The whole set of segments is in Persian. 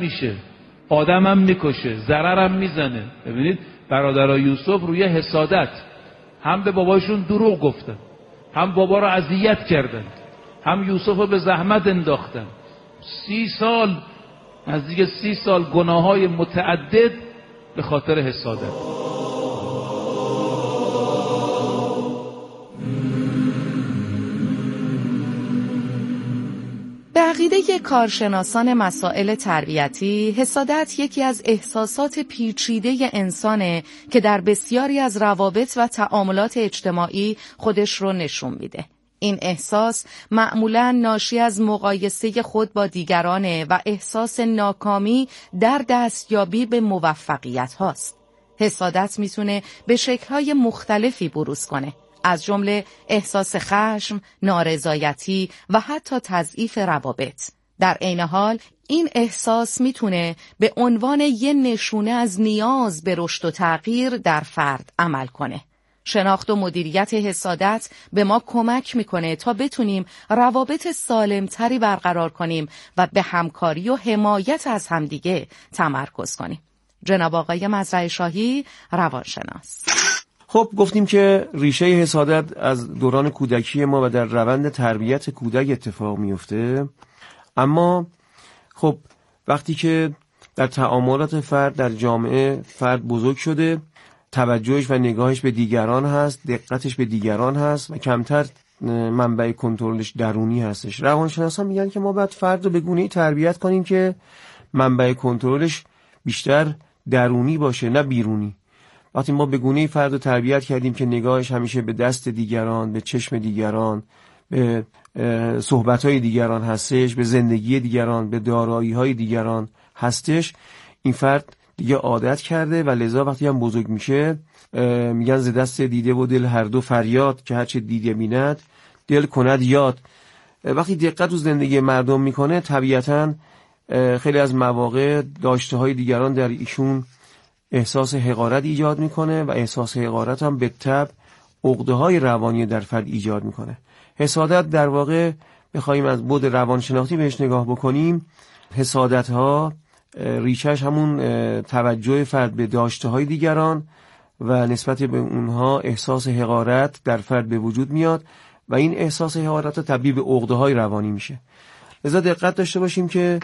میشه، آدمم میکشه، ضررم میزنه. ببینید برادرای یوسف روی حسادت هم به باباشون دروغ گفتن، هم بابا رو اذیت کردن، هم یوسف رو به زحمت انداختن. 30 سال، نزدیک 30 سال گناههای متعدد به خاطر حسادت. به عقیده کارشناسان مسائل تربیتی، حسادت یکی از احساسات پیچیده انسانه که در بسیاری از روابط و تعاملات اجتماعی خودش رو نشون میده. این احساس معمولاً ناشی از مقایسه خود با دیگرانه و احساس ناکامی در دستیابی به موفقیت هاست. حسادت میتونه به شکل‌های مختلفی بروز کنه، از جمله احساس خشم، نارضایتی و حتی تضعیف روابط. در عین حال این احساس میتونه به عنوان یه نشونه از نیاز به رشد و تغییر در فرد عمل کنه. شناخت و مدیریت حسادت به ما کمک میکنه تا بتونیم روابط سالمتری برقرار کنیم و به همکاری و حمایت از همدیگه تمرکز کنیم. جناب آقای مزرعه شاهی، روانشناس. خب گفتیم که ریشه حسادت از دوران کودکی ما و در روند تربیت کودک اتفاق میفته. اما خب وقتی که در تعاملات فرد در جامعه فرد بزرگ شده، توجهش و نگاهش به دیگران هست، دقتش به دیگران هست و کمتر منبع کنترلش درونی هستش. روانشناسان میگن که ما باید فرد رو به گونه‌ای تربیت کنیم که منبع کنترلش بیشتر درونی باشه نه بیرونی. وقتی ما به گونه‌ای فرد رو تربیت کردیم که نگاهش همیشه به دست دیگران، به چشم دیگران، به صحبت‌های دیگران هستش، به زندگی دیگران، به دارایی‌های دیگران هستش، این فرد دیگه عادت کرده و لذا وقتی هم بزرگ میشه میگن ز دست دیده و دل هر دو فریاد، که هرچه دیده بیند دل کند یاد. وقتی دقت رو زندگی مردم میکنه طبیعتاً خیلی از مواقع داشته‌های دیگران در ایشون احساس حقارت ایجاد میکنه و احساس حقارت هم به تبع عقده‌های روانی در فرد ایجاد میکنه. حسادت در واقع بخوایم از بعد روانشناختی بهش نگاه بکنیم، حسادت‌ها ریشش همون توجه فرد به داشته‌های دیگران و نسبت به اونها احساس حقارت در فرد به وجود میاد و این احساس حقارت تبدیل به عقده‌های روانی میشه. لذا دقت داشته باشیم که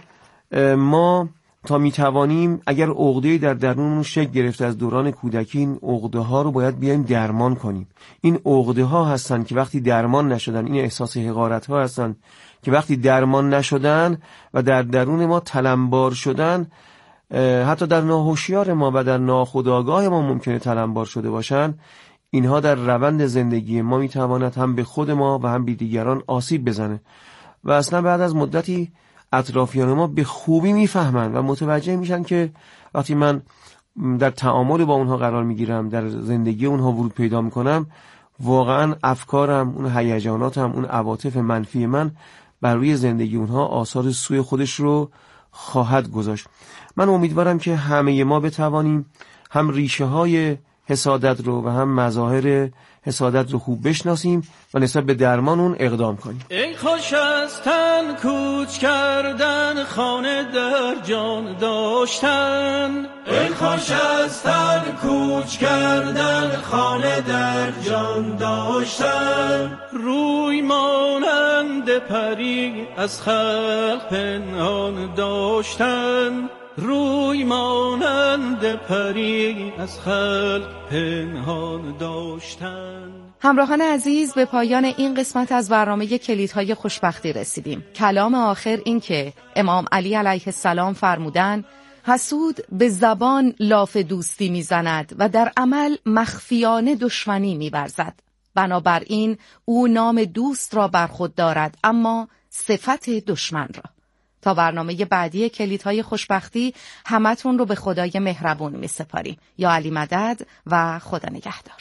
ما تا میتوانیم اگر عقده‌ای در درونمون شکل گرفته از دوران کودکی، این عقده‌ها رو باید بیایم درمان کنیم. این عقده‌ها هستن که وقتی درمان نشدن، این احساس حقارت‌ها هستن که وقتی درمان نشدن و در درون ما تلمبار شدن، حتی در ناهوشیار ما و در ناخودآگاه ما ممکنه تلمبار شده باشن، اینها در روند زندگی ما میتواند هم به خود ما و هم به دیگران آسیب بزنه و اصلا بعد از مدتی اطرافیان ما به خوبی میفهمن و متوجه میشن که وقتی من در تعامل با اونها قرار میگیرم، در زندگی اونها ورود پیدا میکنم، واقعا افکارم، اون هیجاناتم، اون عواطف منفی من بر روی زندگی اونها آثار سوی خودش رو خواهد گذاشت. من امیدوارم که همه ما بتوانیم هم ریشه های حسادت رو و هم مظاهر حسادت رو خوب بشناسیم و نسبت به درمان اون اقدام کنیم. ای خوش از تن کوچ کردن، خانه در جان داشتن. ای خوش از تن کوچ کردن، خانه در جان داشتن. روی مانند پری از خلق پنهان داشتن. روی مانند پری از خلق پنهان داشتن. همراهان عزیز، به پایان این قسمت از برنامه کلیدهای خوشبختی رسیدیم. کلام آخر این که امام علی علیه السلام فرمودن: حسود به زبان لاف دوستی میزند و در عمل مخفیانه دشمنی می‌ورزد. بنابراین او نام دوست را بر خود دارد اما صفت دشمن را. تا برنامه بعدی کلیدهای خوشبختی همتون رو به خدای مهربون می سپاریم. یا علی مدد و خدا نگهدار.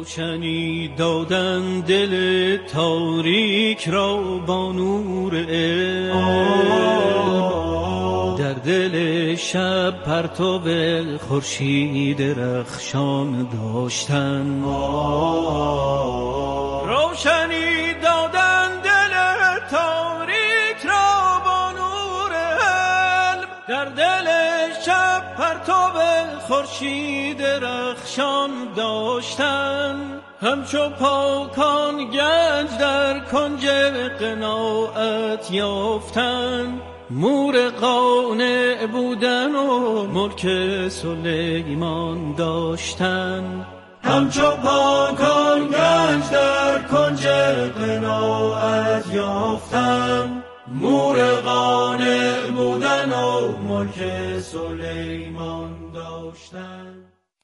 روشنی دادن دل تاریک را با نور علم، در دل شب پرتو خورشید رخشان داشتن. روشنی دادن دل تاریک را با نور علم، در دل دل شب پرتاب خورشید رخشان داشتن، همچو پاکان گنج در کنج قناعت یافتن، مور قانع بودن و ملک سلیمان داشتن، همچو پاکان گنج در کنج قناعت یافتن، مور قانع بودن و ملک سلیمان داشتن.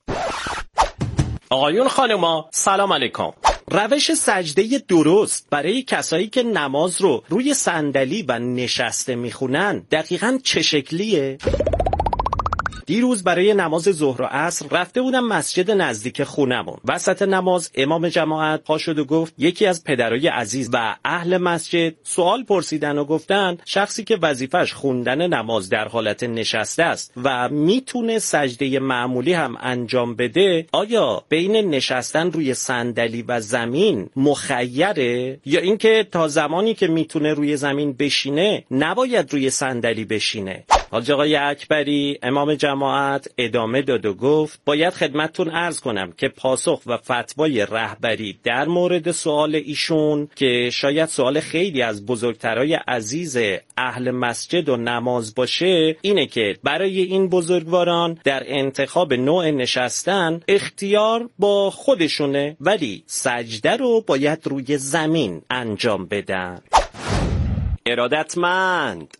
آقایون خانوما سلام علیکم. روش سجده درست برای کسایی که نماز رو روی صندلی و نشسته میخونن دقیقاً چه شکلیه؟ دیروز برای نماز ظهر و عصر رفته بودم مسجد نزدیک خونمون. وسط نماز امام جماعت پا شد و گفت یکی از پدرای عزیز و اهل مسجد سوال پرسیدن و گفتن شخصی که وظیفش خوندن نماز در حالت نشسته است و میتونه سجده معمولی هم انجام بده، آیا بین نشستن روی صندلی و زمین مخیره یا اینکه تا زمانی که میتونه روی زمین بشینه نباید روی صندلی بشینه؟ حاج آقای اکبری امام جماعت ادامه داد و گفت باید خدمتتون عرض کنم که پاسخ و فتوای رهبری در مورد سوال ایشون که شاید سوال خیلی از بزرگترای عزیز اهل مسجد و نماز باشه اینه که برای این بزرگواران در انتخاب نوع نشستن اختیار با خودشونه، ولی سجده رو باید روی زمین انجام بدن. ارادتمند.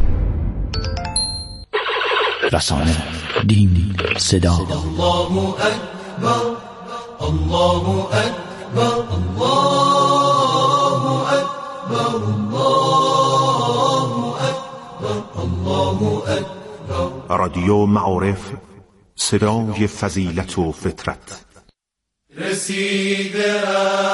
رسانه، دین، صدا. الله اکبر، الله اکبر، الله اکبر، الله اکبر، الله اکبر. رادیو معارف، صدای فضیلت و فطرت. رسیده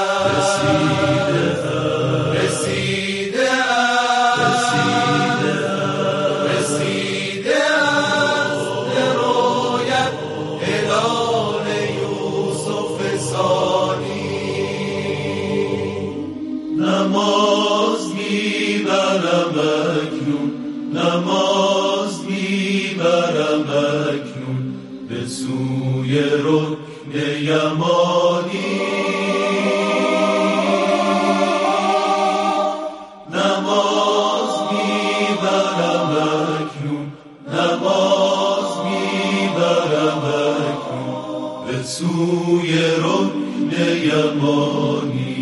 نماز میبرم اکنون، نماز میبرم اکنون به سوی رکن یمانی، نماز میبرم اکنون، نماز میبرم اکنون به سوی رکن یمانی،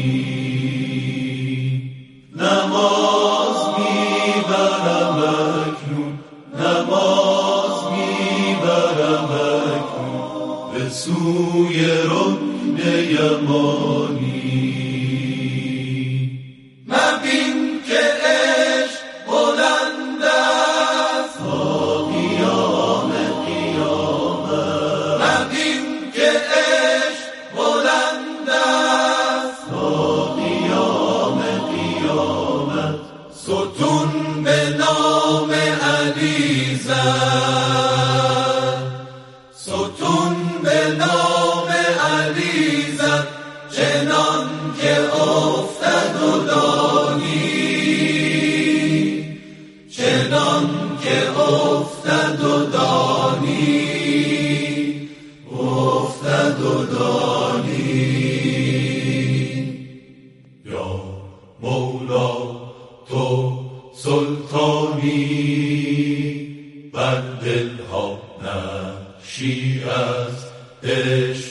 نماز میبرم اکنون، نماز میبرم اکنون به سوی رکن یمانی. مبین که عشق بلند است تا قیام قیامت، مبین که عشق بلند است تا قیام قیامت، ستون به نام علی زد، ستون به نام علی زد، چنان که افتد و دانی، چنان که افتد و دانی، افتد و دانی. یا مولا تو سلطانی، بر دلها نقشی از عشق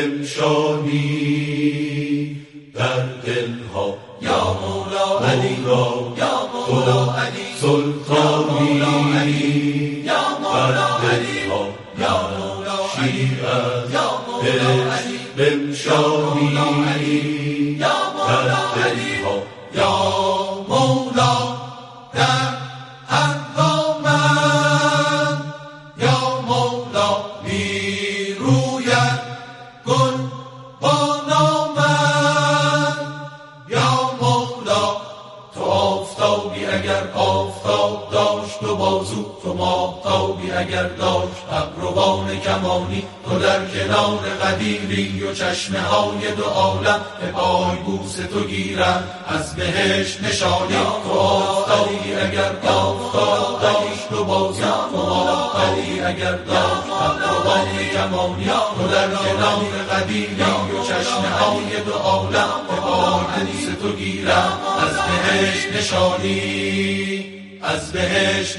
بنشانی، در دلها یا مولا علی، یا مولا علی سلطانی، یا مولا علی، یا مولا علی عشق بنشانی، یا مولا علی، یا مولا در حق من، یا مولا بیرویت گل با نامن، یا مولا تو آفتابی اگر آفتاب داشت و بازو، تو ماهتابی اگر داشت ابروان کمانی، تو در کنار قدیری و چشمه های دو عالم به پای بوس تو گیرم از بهشت نشانی. تو آفتابی اگر آفتاب داشت و بازی، تو آفتابی اگر داشت ابروان کمانی، تو در کنار قدیری و چشمه های دو عالم به پای بوس تو گیرم از بهشت نشانی، از بهشت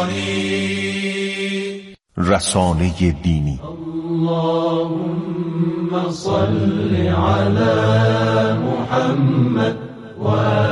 نشانی. رسانه دینی. اللهم صل علی محمد و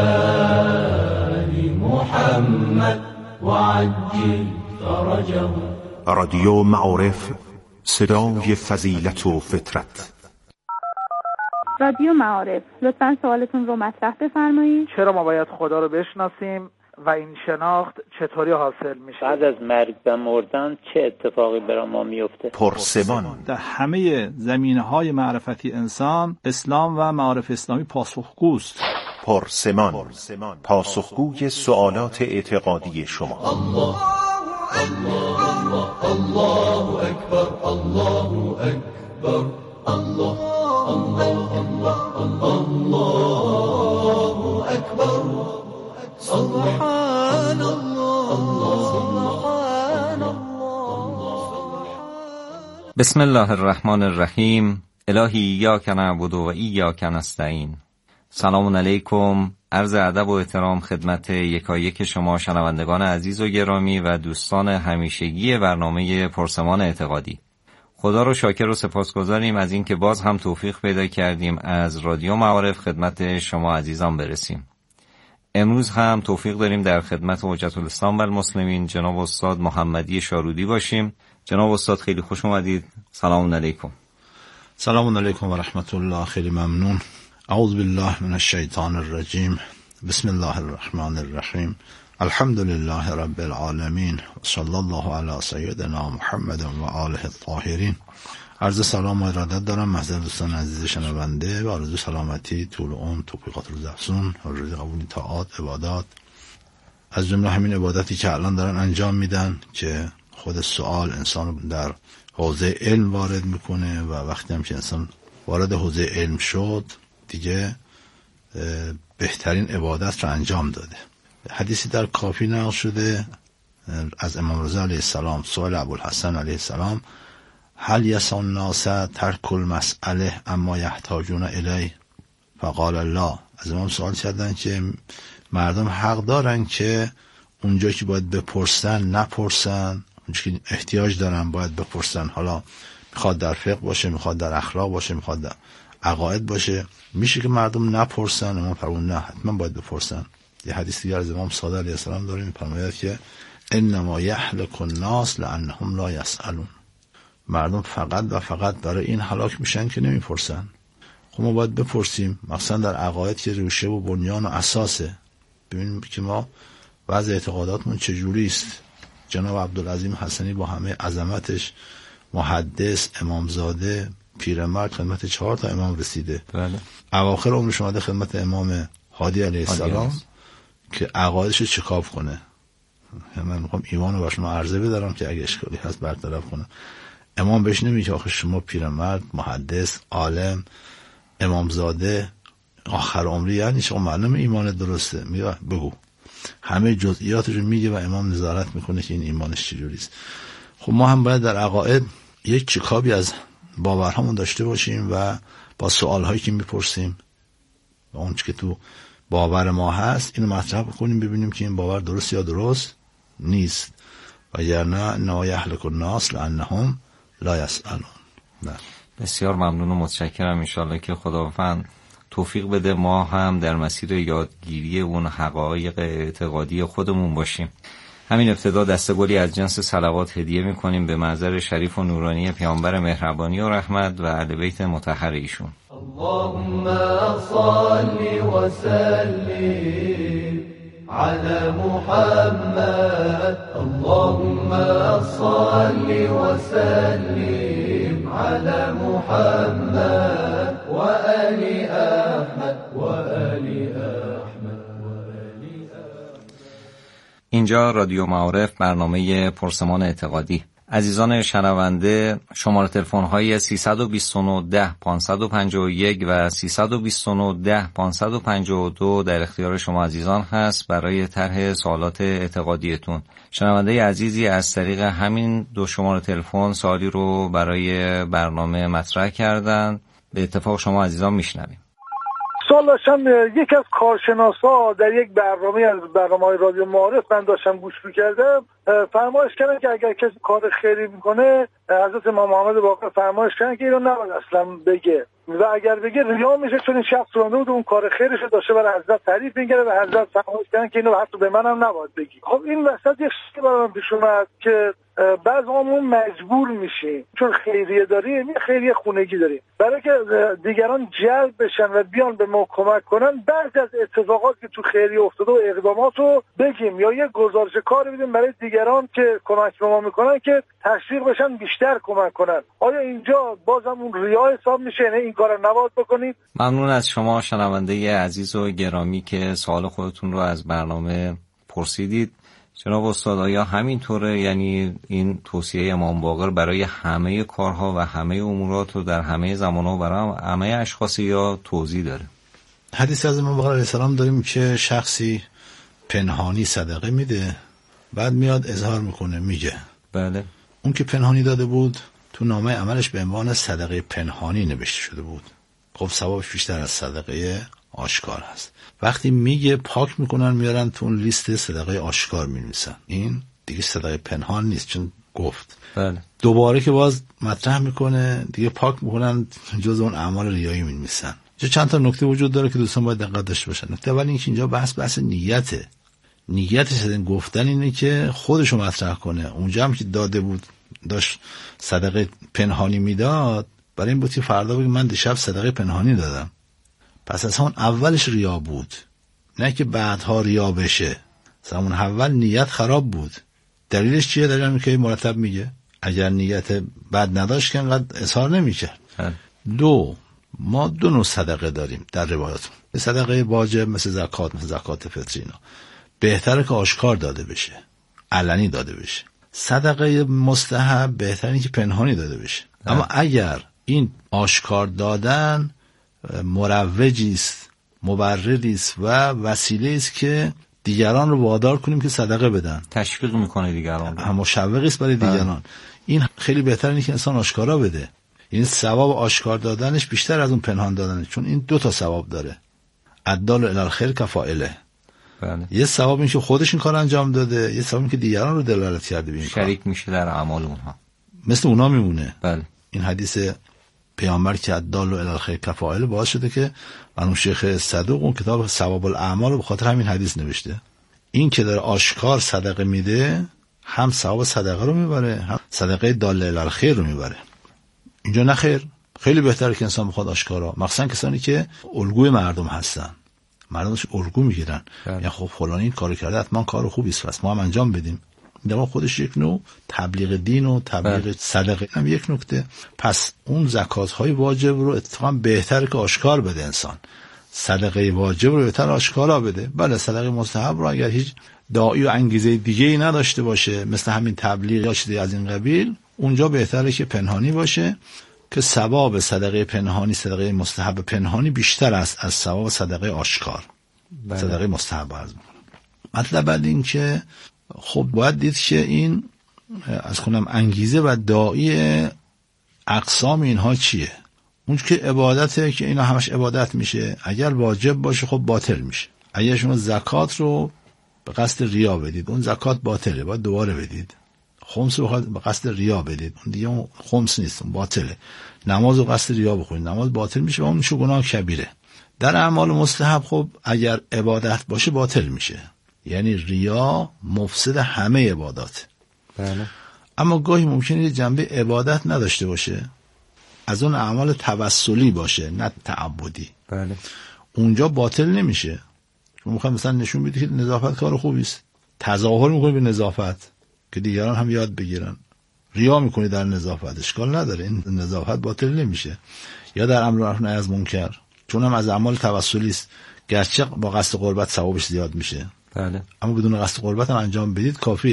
آل محمد و عجل فرجه. رادیو معارف، صدای فضیلت و فطرت. رادیو معارف، لطفاً سوالتون رو مطرح بفرمایید. چرا ما باید خدا رو بشناسیم و این شناخت چطوری حاصل میشه؟ بعد از مرگ و مردن چه اتفاقی برای ما میفته؟ پرسمان. در همه زمینه‌های معرفتی انسان، اسلام و معارف اسلامی پاسخگوست. پرسمان، پاسخگوی سوالات اعتقادی شما. الله الله الله اکبر، الله اکبر، الله الله الله الله اکبر. سبحان الله سبحان الله. بسم الله الرحمن الرحیم. الهی ایاک نعبد و ایاک نستعین. سلام علیکم. عرض ادب و احترام خدمت یکایک شما شنوندگان عزیز و گرامی و دوستان همیشگی برنامه پرسمان اعتقادی. خدا رو شاکر و سپاسگزاریم از این که باز هم توفیق پیدا کردیم از رادیو معارف خدمت شما عزیزان برسیم. امروز هم توفیق داریم در خدمت حجت الاسلام و المسلمین جناب استاد محمدی شارودی باشیم. جناب استاد خیلی خوش اومدید. سلام علیکم. سلام علیکم و رحمت الله. خیلی ممنون. اعوذ بالله من الشیطان الرجیم. بسم الله الرحمن الرحیم. الحمد لله رب العالمین و صلی الله علی سیدنا محمد و آله الطاهرین. عرض سلام و ارادت دارم محضر دوستان عزیز شنونده و آرزو سلامتی، طول عمر، توفیقات روزافزون، آرزوی قبول طاعات، عبادات، از جمله همین عبادتی که الان دارن انجام میدن که خود سوال انسان در حوزه علم وارد میکنه و وقتی هم که انسان وارد حوزه علم شد دیگه بهترین عبادت رو انجام داده. حدیثی در کافی نقل شده از امام رضا علیه السلام، سوال ابوالحسن علیه السلام: هل یسع الناس ترک المسئله اما یحتاجون الیه؟ فقال الله. از امام سوال کردن که مردم حق دارن که اونجا که باید بپرسن نپرسن، اونجا که احتیاج دارن باید بپرسن، حالا میخواد در فقه باشه، میخواد در اخلاق باشه، میخواد در عقاید باشه، میشه که مردم نپرسن؟ امام فرمود نه، حتما باید بپرسن. یه حدیث دیگر از امام صادق علیه السلام داریم میفرماید که انما یهلک الناس لانهم لا یسالون. مردم فقط و فقط برای این هلاک میشن که نمیپرسن. خب ما باید بپرسیم، مثلا در عقاید که ریشه و بنیان و اساسه. ببینیم که ما وضع اعتقاداتمون چجوری است. جناب عبدالعظیم حسنی با همه عظمتش، محدث، امامزاده، پیرمرد، خدمت 4 تا امام رسیده. بله. اواخر عمرش اومده خدمت امام هادی علیه السلام که عقایدش رو چکاپ کنه. من میخوام ایمان رو با شما عرضه بدارم که اگه اشکالی هست برطرف کنم. امام بهش نمیگه آخه شما پیرمرد، محدث، عالم، امامزاده، آخر عمری، یعنی شما معلومه ایمان درسته، میگه بگو. همه جزئیاتش رو میگه و امام نظارت میکنه که این ایمانش چجوری است. خب ما هم باید در عقاید یک چکابی از باورهامون داشته باشیم و با سوالهایی که میپرسیم و اون که تو باور ما هست اینو مطرح کنیم، ببینیم که این باور درست یا درست نیست. وگرنه نا یهلک الناس لانهم لا یسالون. بسیار ممنون و متشکرم. انشالله که خداوند توفیق بده ما هم در مسیر یادگیری اون حقایق اعتقادی خودمون باشیم. همین ابتدا دسته‌گلی از جنس صلوات هدیه می‌کنیم به محضر شریف و نورانی پیامبر مهربانی و رحمت و اهل بیت مطهر ایشون. اللهم صل و سلم علی محمد. اللهم صل و سلم علی محمد و آل احمد و آل احمد. اینجا رادیو معارف، برنامه پرسمان اعتقادی. عزیزان شنونده شماره تلفن های 329 10 551 و 329 10 552 در اختیار شما عزیزان هست برای طرح سوالات اعتقادیتون. شنونده عزیزی از طریق همین دو شماره تلفن سوالی رو برای برنامه مطرح کردن. به اتفاق شما عزیزان میشنویم. سوال داشتم، یکی از کارشناسا در یک برنامه از برنامه‌های رادیو معارف من داشتم گوش می‌کردم، فرمایش کردن که اگر کسی کار خیری میکنه، حضرت امام محمد باقر فرمایش کردن که اینو نباید اصلا بگه و اگر بگه ریا میشه، چون این شخص رونده بود اون کار خیرش داشته برای حضرت تعریف می‌کرد و حضرت فرمایش کردن که اینو حتی به منم نباید بگی. خب این وسط یک چیزی برام پیش اومد که بعضیامون مجبور میشیم چون خیریه داریم، یه خیریه خونگی داریم، برای که دیگران جلب بشن و بیان به ما کمک کنن، بعضی از اتفاقات که تو خیریه افتاده و اقدامات رو بگیم یا یه گزارش کاری بدیم برای دیگران که کمک به ما میکنن که تشویق بشن بیشتر کمک کنن. آیا اینجا بازم اون ریا حساب میشه؟ نه این کارو نباید بکنید؟ ممنون از شما شنونده عزیز و گرامی که سوال خودتون رو از برنامه پرسیدید. جناب استاد، آیا همینطوره؟ یعنی این توصیه امام باقر برای همه کارها و همه امورات رو در همه زمانها برای همه اشخاص یا توضیح داره؟ حدیث از امام باقر علیه السلام داریم که شخصی پنهانی صدقه میده، بعد میاد اظهار میکنه میگه. بله. اون که پنهانی داده بود تو نامه عملش به عنوان صدقه پنهانی نوشته شده بود. خب ثوابش بیشتر از صدقه آشکار هست. وقتی میگه پاک میکنن میارن تو اون لیست صدقه آشکار می‌نویسن. این دیگه صدقه پنهان نیست چون گفت. بله. دوباره که باز مطرح میکنه دیگه پاک میکنن جز اون اعمال ریایی می‌نویسن. چند تا نکته وجود داره که دوستان باید دقت داشته باشن. نکته اول اینکه اینجا بحث نیته. نیتش از این گفتن اینه که خودشو مطرح کنه. اونجا هم که داده بود داشت صدقه پنهانی میداد، برای این بود که فردا بگه من دیشب صدقه پنهانی دادم. پس از همون اولش ریا بود، نه که بعدها ریا بشه. از همون اول نیت خراب بود. دلیلش چیه؟ دلیلش که مرتب میگه اگر نیت بد نداشت که انقدر اظهار نمیکرد. دو، ما دو نوع صدقه داریم در روایات. صدقه واجب مثل زکات، مثل زکات فطری، اینا بهتره که آشکار داده بشه، علنی داده بشه. صدقه مستحب بهتره که پنهانی داده بشه. اما اگر این آشکار دادن مروجی است، مبرری است و وسیله است که دیگران رو وادار کنیم که صدقه بدن، تشویق میکنه دیگران، هم مشوقی است برای دیگران. این خیلی بهتره اینه که انسان آشکارا بده. این ثواب آشکار دادنش بیشتر از اون پنهان دادنش، چون این دو تا ثواب داره. الدال علی الخیر کفاعله. بله. یه ثواب این که خودش این کار انجام داده، یه ثواب این که دیگران رو دلالت کرده به این کار، شریک میشه در اعمال اونها، مثل اونا میمونه. بله. این حدیث پیامبر که الدال علی الخیر کفاعله باعث شده که مرحوم شیخ صدوق اون کتاب ثواب الاعمال رو به خاطر همین حدیث نوشته. این که داره آشکار صدقه میده، هم ثواب صدقه رو میبره، هم صدقه داله الی الخیر رو میبره. اینجا نه خیر، خیلی بهتره که انسان بخواد آشکارا، مخصوصا کسانی که الگوی مردم هستن، مردمش الگو میگیرن، یعنی خب فلان این کارو کرده حتما کار خوبی است پس ما هم انجام بدیم. این خودش یک نوع تبلیغ دین و تبلیغ صدقه هم یک نکته. پس اون زکات های واجب رو اتفاقا بهتره که آشکار بده انسان، صدقه واجب رو بهتر آشکارا بده. بله صدقه مستحب رو اگر هیچ داعی و انگیزه دیگه ای نداشته باشه، مثل همین تبلیغ یا چیزی از این قبیل، اونجا بهتره که پنهانی باشه که ثواب صدقه پنهانی، صدقه مستحب پنهانی بیشتر است از ثواب صدقه آشکار. بله. صدقه مستحب عرض می‌کنم. مطلب بعد این که خب باید دید که این از کنم انگیزه و داعی اقسام اینها چیه. اون که عبادته که اینا همش عبادت میشه، اگر واجب باشه خب باطل میشه. اگر شما زکات رو به قصد ریا بدید، اون زکات باطله، باید دوباره بدید. خمس رو به قصد ریا بدید، اون دیگه اون خمس نیست، اون باطله. نماز رو قصد ریا بخونید، نماز باطل میشه و اون میشه گناه کبیره. در اعمال مستحب خب اگر عبادت باشه باطل میشه، یعنی ریا مفسد همه عبادات. بله. اما گاهی ممکنه یه جنبه عبادت نداشته باشه، از اون اعمال توسلی باشه نه تعبدی. بله. اونجا باطل نمیشه. شما میخواید مثلا نشون بدید که نظافت کار خوبی است، تظاهر میکنید به نظافت که دیگران هم یاد بگیرن، ریا میکنید در نظافت، اشکال نداره، این نظافت باطل نمیشه. یا در امر معروف نهی از منکر، چون هم از اعمال توسلی است، گرچه با قصد قربت ثوابش زیاد میشه. بله. اما بدون قصد قربت هم انجام بدید کافیه.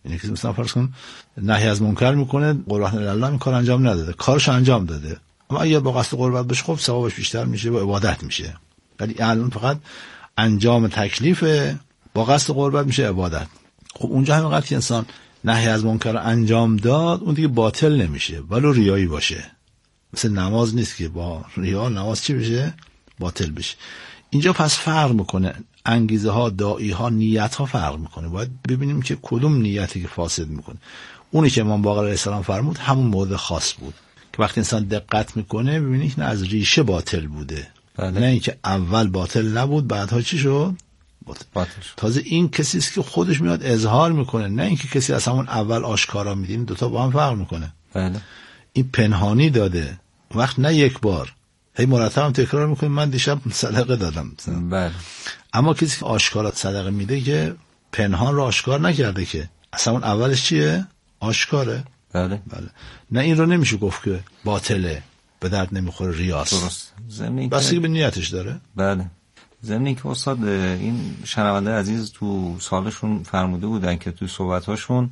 یعنی کسی مثلا فرض کن نهی از منکر میکنه، قربت الله این کار انجام نداده، کارش انجام داده، اما اگه با قصد قربت بشه خب ثوابش بیشتر میشه و عبادت میشه. ولی الان فقط انجام تکلیفه، با قصد قربت میشه عبادت. خب اونجا همینقدر که انسان نهی از منکر انجام داد اون دیگه باطل نمیشه، ولو ریایی باشه. مثل نماز نیست که با ریا نماز چی بشه؟ باطل بشه. اینجا پس فرق میکنه، انگیزه ها، داعی ها، نیت ها فرق میکنه. باید ببینیم که کدوم نیتی که فاسد میکنه. اونی که امام باقر علیه السلام فرمود همون موضع خاص بود که وقتی انسان دقت میکنه ببینی که از ریشه باطل بوده. بله. نه اینکه اول باطل نبود بعدها چی شد؟ باطل. تازه این کسی است که خودش میاد اظهار میکنه، نه اینکه کسی از همون اول آشکارا میده. این دوتا با هم فرق میکنه. بله. این پنهانی داده، وقت نه یک بار، هی مرتب هم تکرار میکنه من دیشب صدقه دادم. بله. اما کسی که آشکارا صدقه میده که پنهان رو آشکار نکرده، که اصلا اون اولش چیه؟ آشکاره. بله. بله. نه این رو نمیشه گفت که باطله، به درد نمیخوره، ریاست. درست. بس که به نیتش داره. بله. ضمن که استاد این شنونده عزیز تو سالشون فرموده بودن که تو صحبتاشون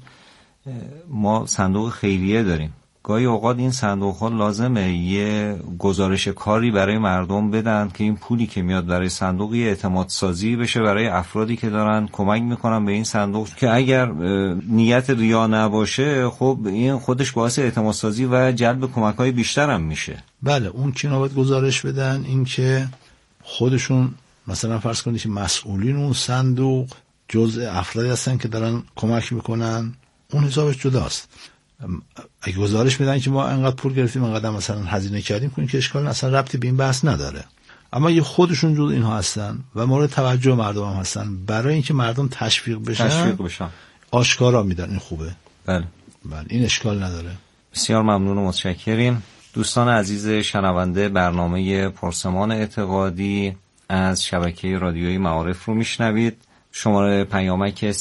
ما صندوق خیریه داریم. گاهی اوقات این صندوق ها لازمه یه گزارش کاری برای مردم بدن که این پولی که میاد برای صندوق یه اعتماد سازی بشه برای افرادی که دارن کمک میکنن به این صندوق، که اگر نیت ریا نباشه خب این خودش باعث اعتماد سازی و جلب کمک های بیشتر هم میشه. بله. اون که باید گزارش بدن این که خودشون مثلا فرض کنید که مسئولین اون صندوق جزء افرادی هستن که دارن کمک میکنن، اون حسابش جداست. اگه گزارش میدن که ما انقدر پول گرفتیم انقدر مثلا هزینه کردیم کنیم که اشکال اصلا ربطی به این بحث نداره. اما یه خودشون جزء اینها هستن و مورد توجه مردم هم هستن، برای اینکه مردم تشویق بشن آشکارا میدن. این خوبه. بله. بله. این اشکال نداره. بسیار ممنون و متشکریم. دوستان عزیز شنونده برنامه پرسمان اعتقادی از شبکه رادیویی معارف رو میشنوید. شماره پیامک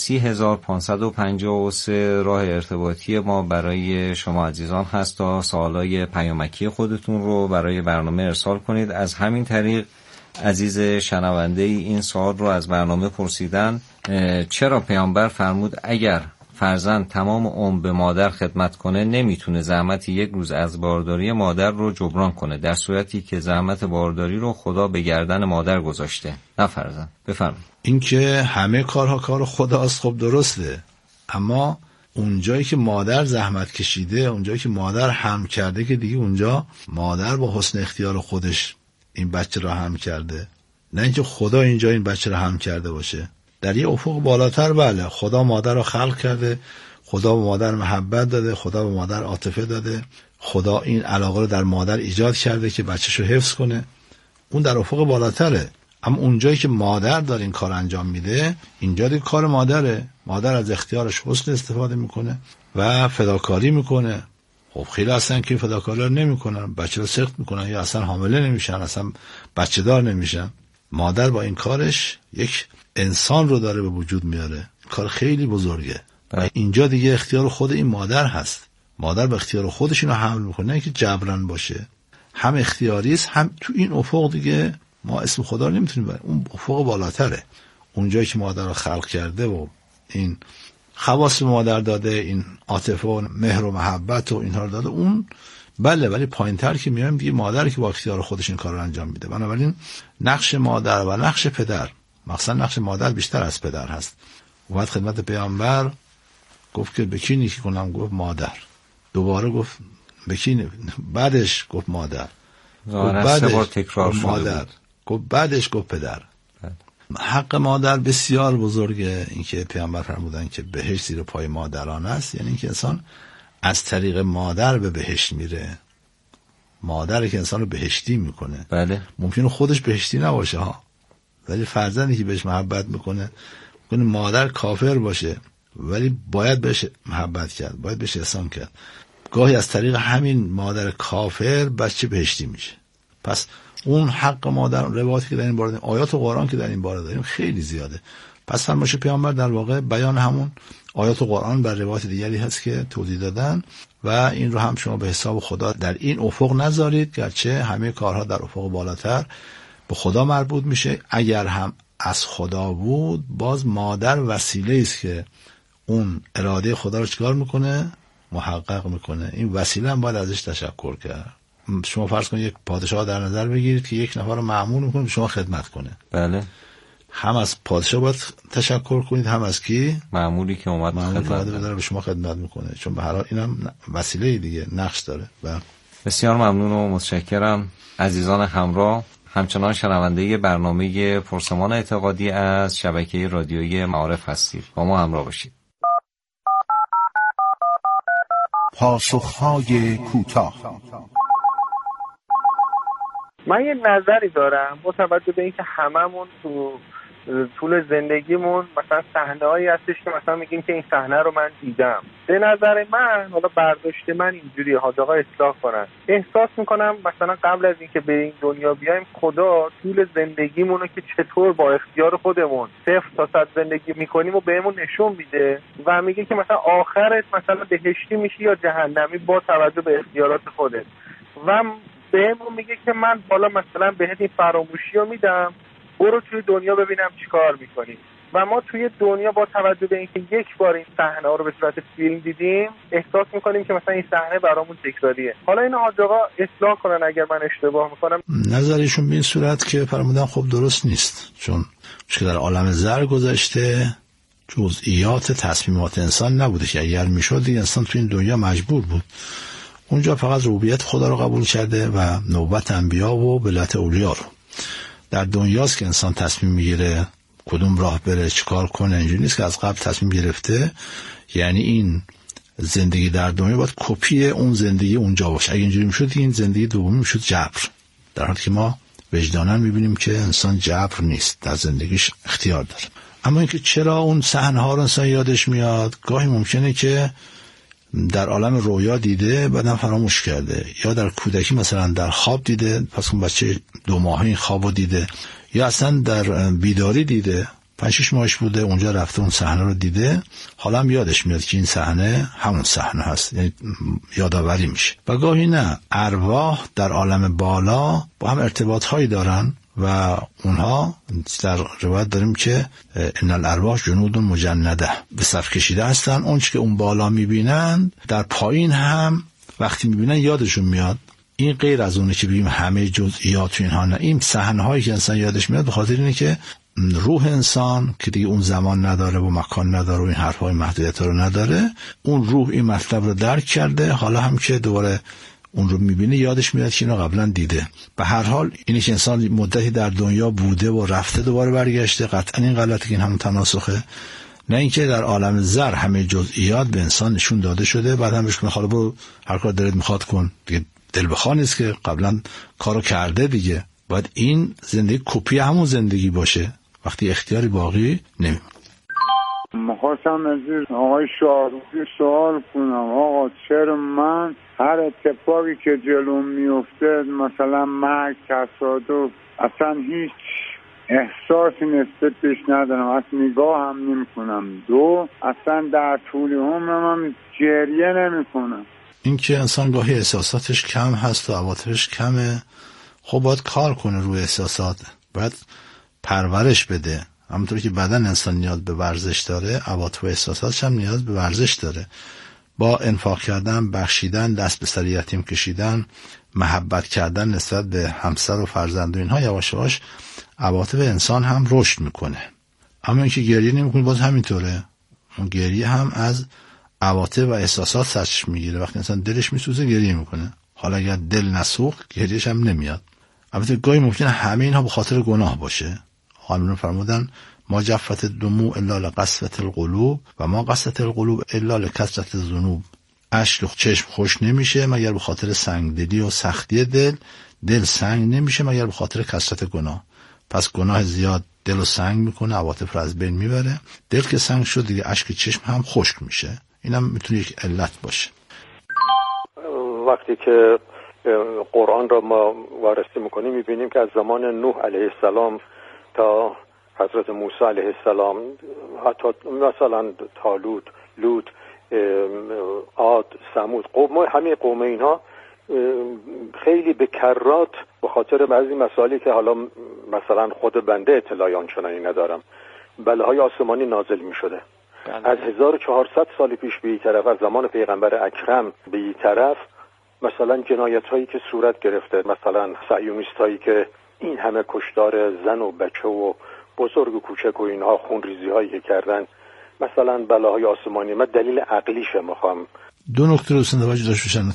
30553 راه ارتباطی ما برای شما عزیزان هست تا سوالای پیامکی خودتون رو برای برنامه ارسال کنید. از همین طریق عزیز شنونده این سوال رو از برنامه پرسیدن: چرا پیامبر فرمود اگر فرزند تمام عمر به مادر خدمت کنه نمیتونه زحمت یک روز از بارداری مادر رو جبران کنه، در صورتی که زحمت بارداری رو خدا به گردن مادر گذاشته نه فرزند؟ بفرمایید. این که همه کارها کار خداست، خب درسته، اما اونجایی که مادر زحمت کشیده، اونجایی که مادر حمل کرده، که دیگه اونجا مادر با حسن اختیار خودش این بچه را حمل کرده، نه اینکه خدا اینجا این بچه را حمل کرده باشه. در یه افق بالاتر بله، خدا مادر رو خلق کرده، خدا به مادر محبت داده، خدا به مادر عاطفه داده، خدا این علاقه رو در مادر ایجاد کرده که بچه‌شو حفظ کنه. اون در افق بالاتره. اما اونجایی که مادر داره این کار انجام میده، اینجا دیگه کار مادره. مادر از اختیارش حسن استفاده میکنه و فداکاری میکنه. خب خیلی هستن که فداکاری رو نمیکنن، بچه رو سخت میکنن یا اصلا حامله نمیشن، اصلا بچه دار نمیشن. مادر با این کارش یک انسان رو داره به وجود میاره. کار خیلی بزرگه. و اینجا دیگه اختیار خود این مادر هست. مادر به اختیار خودش اینو حمل میکنه، نه اینکه جبران باشه. هم اختیاری است، هم تو این افق دیگه ما اسم خدا رو نمیتونیم بریم. اون افق بالاتره. اونجایی که مادر رو خلق کرده و این خواص مادر داده، این عاطفه و مهر و محبت و اینها رو داده، اون بله. ولی پایین‌تر که میایم دیگه مادر که با اختیار خودش این کار رو انجام میده. بنابراین نقش مادر و نقش پدر، مثلا نقش مادر بیشتر از پدر هست. اومد خدمت پیامبر گفت که به کی نیکی کنم؟ گفت مادر. دوباره گفت به کی؟ بعدش گفت مادر. بعدش تکرار شده مادر. گفت بعدش گفت پدر. حق مادر بسیار بزرگه. اینکه پیامبر فرمودن که بهشت زیر پای مادران است، یعنی اینکه انسان از طریق مادر به بهشت میره. مادر که انسان رو بهشتی میکنه. بله. ممکنه خودش بهشتی نباشه ها، ولی فرزندی که بهش محبت میکنه، ممکنه مادر کافر باشه ولی باید بهش محبت کرد، باید بهش احسان کرد. گاهی از طریق همین مادر کافر بچه بهشتی میشه. پس اون حق مادر، روایاتی که در این باره داریم، آیات قرآن که در این باره داریم خیلی زیاده. پس فرمایش پیامبر در واقع بیان همون آیات قرآن بر روایات دیگری هست که توضیح دادن و این رو هم شما به حساب خدا در این افق نذارید، گرچه همه کارها در افق بالاتر به خدا مربوط میشه. اگر هم از خدا بود باز مادر وسیله است که اون اراده خدا رو چیکار میکنه؟ محقق میکنه. این وسیله هم باید ازش تشکر کرد. شما فرض کنید یک پادشاه در نظر بگیرید که یک نفر رو مأمور میکنه به شما خدمت کنه. بله. هم از پادشاه باید تشکر کنید، هم از کی؟ مأموری که اومد خدمت به شما خدمت میکنه، چون به هر حال اینم وسیله دیگه، نقش داره. بله. بسیار ممنون و متشکرم. عزیزان همراه، همچنان شنونده برنامه پرسمان اعتقادی از شبکه رادیویی معارف هستید. با ما همراه باشید. پاسخهای کوتاه. من یه نظری دارم با توجه به اینکه هممون تو طول زندگیمون مثلا صحنه‌هایی هستش که مثلا میگیم که این صحنه رو من دیدم. به نظر من، حالا برداشت من اینجوریه، حاج آقا اصلاح کنن، احساس میکنم مثلا قبل از اینکه به این دنیا بیایم خدا طول زندگیمون رو که چطور با اختیار خودمون 0 تا 100 زندگی میکنیم و بهمون نشون میده و میگه که مثلا آخرت مثلا بهشتی میشی یا جهنمی با توجه به اختیارات خودت، و بهمون میگه که من بالا مثلا بهت این فراموشی رو میدم، برو توی دنیا ببینم چیکار میکنی. و ما توی دنیا با توجه به اینکه یک بار این صحنه ها رو به صورت فیلم دیدیم، احساس میکنیم که مثلا این صحنه برامون تکراریه. حالا این حاج آقا اصلاح کنن اگر من اشتباه میکنم. نظرشون به این صورت که فرمودن خب درست نیست، چون در عالم زر گذشته جزئیات تصمیمات انسان نبوده که اگر میشد انسان توی این دنیا مجبور بود. اونجا فقط ربوبیت خدا رو قبول کرده و نوبت انبیا و ولایت اولیا رو. در دنیاست که انسان تصمیم میگیره کدوم راه بره، چیکار کنه. اینجوری نیست که از قبل تصمیم گرفته. یعنی این زندگی در دنیا باید کپی اون زندگی اونجا باشه. اگه اینجوری میشد این زندگی دومی میشد جبر، در حالی که ما وجدانا میبینیم که انسان جبر نیست، در زندگیش اختیار داره. اما اینکه چرا اون صحنه‌ها رو انسان یادش میاد، گاهی ممکنه که در عالم رویا دیده بعدم فراموش کرده، یا در کودکی مثلا در خواب دیده، پس اون بچه 2 ماهه این خوابو دیده، یا اصلا در بیداری دیده، 5-6 ماهش بوده اونجا رفته اون صحنه رو دیده، حالا هم یادش میاد که این صحنه همون صحنه هست، یعنی یادآوری میشه. و گاهی نه، ارواح در عالم بالا با هم ارتباط هایی دارن و اونها در روایت داریم که ان الارواح جنود مجنده، به صف کشیده هستن. اون چی که اون بالا میبینن در پایین هم وقتی میبینن یادشون میاد. این غیر از اونه که بگیم همه جزئیات اینها، نه، این صحنه‌هایی که انسان یادش میاد به خاطر اینه که روح انسان که دیگه اون زمان نداره و مکان نداره و این حرفای محدودیت رو نداره، اون روح این مطلب رو درک کرده، حالا هم که دوباره اون رو میبینه یادش میاد که اینو قبلا دیده. به هر حال اینی که انسان مدتی در دنیا بوده و رفته دوباره برگشته، قطعا این غلطه که این همون تناسخه. نه اینکه در عالم زر همه جزئیات به انسان نشون داده شده بعد هم بهش کنه حالا برو هر کار دلت میخواد کن دیگه. دل بخواه نیست که قبلا کارو کرده دیگه. باید این زندگی کپی همون زندگی باشه وقتی اختیاری باقی نمیمونه. میخواستم از آقای شاروخی سوال کنم، آقا چرا من هر اتفاقی که جلوم میفته، مثلا مرگ، تصادف، اصلا هیچ احساسی نسبتش ندارم، اصلا نگاه هم نمی کنم. 2 اصلا در طول عمرم هم گریه نمی کنم. این که انسان گاهی احساساتش کم هست و عواطفش کمه، خب باید کار کنه روی احساسات، باید پرورش بده. همونطوری که بدن انسان نیاز به ورزش داره، عواطف و احساساتش هم نیاز به ورزش داره. با انفاق کردن، بخشیدن، دست به سر یتیم کشیدن، محبت کردن نسبت به همسر و فرزند و اینها، یواش یواش عواطف انسان هم رشد میکنه. اما اینکه گریه نمیکنه باز همینطوره. اون گریه هم از عواطف و احساسات سرچشمه میگیره. وقتی انسان دلش میسوزه گریه میکنه. حالا اگر دل نسوخت گریهش هم نمیاد. البته گاهی ممکنه همه اینها به خاطر گناه باشه. خانم فرمودن ما جفت الدموع الا لقسوة القلوب و ما قسوة القلوب الا لکثرة الذنوب. اشک چشم خوش نمیشه مگر به خاطر سنگدلی و سختی دل. دل سنگ نمیشه مگر به خاطر کثرت گناه. پس گناه زیاد دل رو سنگ میکنه، عواطف رو از بین میبره. دل که سنگ شد دیگه اشک چشم هم خشک میشه. اینم میتونه یک علت باشه. وقتی که قرآن را ما وارسی میکنیم میبینیم که از زمان نوح علیه السلام تا حضرت موسی علیه السلام، حتی مثلا طالوت، لوط، عاد، ثمود، همه قوم اینها خیلی به کرات به خاطر بعضی مسائلی که حالا مثلا خود بنده اطلاعی آنچنانی ندارم، بلاهای آسمانی نازل می شده از 1400 سال پیش به این طرف، از زمان پیغمبر اکرم به این طرف، مثلا جنایت هایی که صورت گرفته، مثلا صهیونیست هایی که این همه کشتار زن و بچه و بزرگ و کوچک و اینها، خونریزی هایی که کردن، مثلا بلاهای آسمانی، من دلیل عقلیش میخوام. دو نکته رو توجه داشته باشن